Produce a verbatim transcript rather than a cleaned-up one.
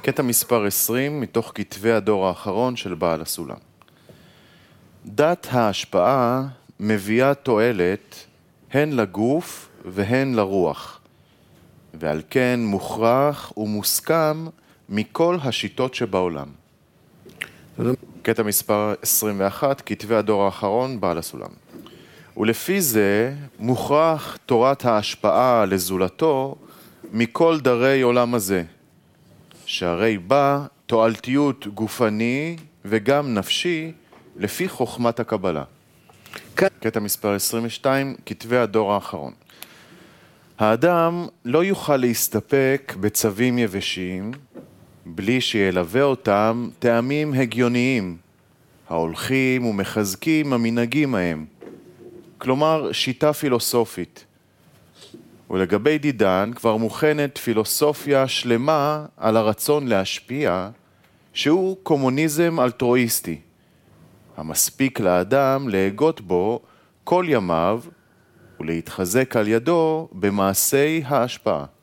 קטע מספר עשרים מתוך כתבי הדור האחרון של בעל הסולם. דת ההשפעה מביאה תועלת הן לגוף והן לרוח, ועל כן מוכרח ומוסכם מכל השיטות שבעולם. קטע מספר עשרים ואחת, כתבי הדור האחרון, בעל הסולם. ולפי זה מוכרח תורת ההשפעה לזולתו מכל דרי עולם הזה, שהרי בה תועלתיות גופני וגם נפשי לפי חוכמת הקבלה. קטע מספר עשרים ושתיים, כתבי הדור האחרון. האדם לא יוכל להסתפק בצווים יבשים בלי שילווה אותם טעמים הגיוניים, ההולכים ומחזקים המנהגים ההם, כלומר שיטה פילוסופית. ולגבי דידן כבר מוכנת פילוסופיה שלמה על הרצון להשפיע, שהוא קומוניזם אלטרואיסטי, המספיק לאדם להגות בו כל ימיו ולהתחזק על ידו במעשי ההשפעה.